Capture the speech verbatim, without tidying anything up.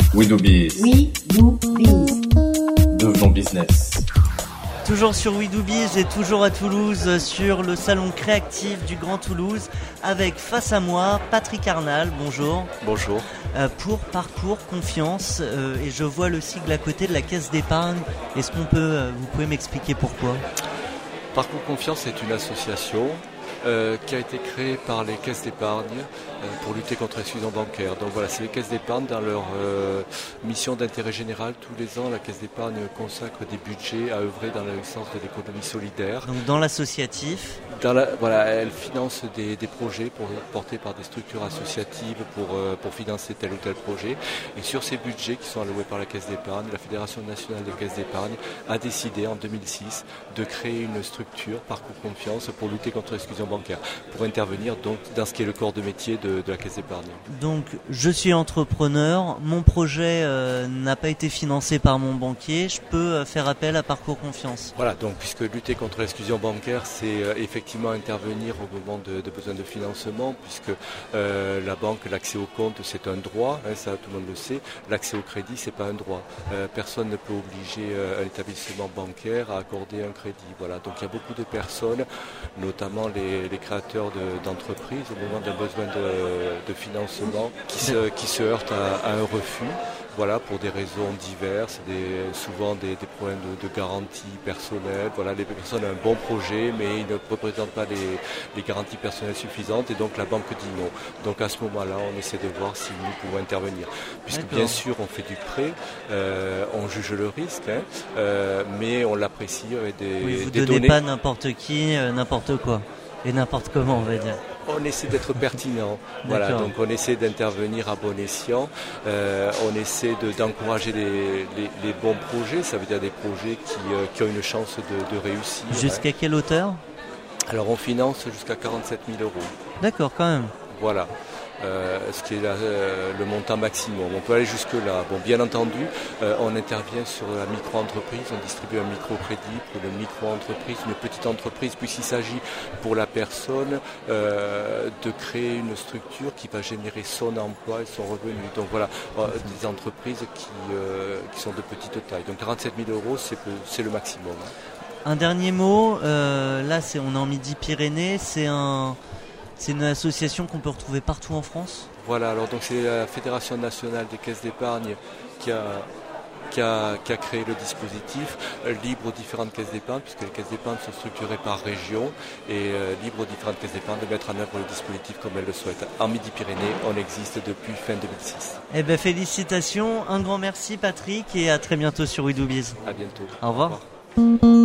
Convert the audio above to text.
We do biz. We do biz. Devenons business. Toujours sur We Do Biz et toujours à Toulouse sur le salon créatif du Grand Toulouse avec face à moi Patrick Arnal, bonjour. Bonjour. Euh, pour Parcours Confiance euh, et je vois le sigle à côté de la caisse d'épargne. Est-ce qu'on peut, euh, vous pouvez m'expliquer pourquoi ? Parcours Confiance est une association euh, qui a été créée par les caisses d'épargne euh, pour lutter contre l'exclusion bancaire. Donc voilà, c'est les caisses d'épargne dans leur euh, mission d'intérêt général. Tous les ans, la caisse d'épargne consacre des budgets à œuvrer dans le sens de l'économie solidaire. Donc dans l'associatif Dans la, voilà, elle finance des, des projets pour, portés par des structures associatives pour, euh, pour financer tel ou tel projet. Et sur ces budgets qui sont alloués par la Caisse d'épargne, la Fédération nationale des caisses d'épargne a décidé en deux mille six de créer une structure, Parcours Confiance, pour lutter contre l'exclusion bancaire, pour intervenir donc dans ce qui est le corps de métier de, de la Caisse d'épargne. Donc je suis entrepreneur, mon projet euh, n'a pas été financé par mon banquier, je peux euh, faire appel à Parcours Confiance. Voilà, donc puisque lutter contre l'exclusion bancaire, c'est euh, effectivement intervenir au moment de, de besoin de financement, puisque euh, la banque, l'accès au compte, c'est un droit, hein, ça tout le monde le sait. L'accès au crédit, c'est pas un droit. Euh, personne ne peut obliger euh, un établissement bancaire à accorder un crédit. Voilà, donc il y a beaucoup de personnes, notamment les, les créateurs de, d'entreprises, au moment d'un besoin de, de financement, qui se, qui se heurtent à, à un refus. Voilà, pour des raisons diverses, des, souvent des, des problèmes de, de garantie personnelle. Voilà, les personnes ont un bon projet, mais ils ne représentent pas les, les garanties personnelles suffisantes, et donc la banque dit non. Donc à ce moment-là, on essaie de voir si nous pouvons intervenir. Puisque D'accord. Bien sûr, on fait du prêt, euh, on juge le risque, hein, euh, mais on l'apprécie avec des, Oui, vous des ne donnez données. pas n'importe qui, euh, n'importe quoi, et n'importe comment, on va dire. On essaie d'être pertinent, voilà, donc on essaie d'intervenir à bon escient, euh, on essaie de, d'encourager les, les, les bons projets, ça veut dire des projets qui, euh, qui ont une chance de, de réussir. Jusqu'à hein. quelle hauteur ? Alors on finance jusqu'à quarante-sept mille euros, D'accord, quand même. voilà. Euh, ce qui est la, euh, le montant maximum. On peut aller jusque-là. Bon, bien entendu, euh, on intervient sur la micro-entreprise, on distribue un micro-crédit pour le micro-entreprise, une petite entreprise, puisqu'il s'agit pour la personne euh, de créer une structure qui va générer son emploi et son revenu. Donc voilà, euh, des entreprises qui, euh, qui sont de petite taille. Donc quarante-sept mille euros, c'est, c'est le maximum. Un dernier mot, euh, là c'est, on est en Midi-Pyrénées, c'est un... C'est une association qu'on peut retrouver partout en France ? Voilà, alors donc c'est la Fédération nationale des caisses d'épargne qui a, qui a, qui a créé le dispositif, euh, libre aux différentes caisses d'épargne, puisque les caisses d'épargne sont structurées par région, et euh, libre aux différentes caisses d'épargne de mettre en œuvre le dispositif comme elles le souhaitent. En Midi-Pyrénées, on existe depuis fin deux mille six. Eh bien félicitations, un grand merci Patrick, et à très bientôt sur We Do Biz. À bientôt. Au revoir. Au revoir.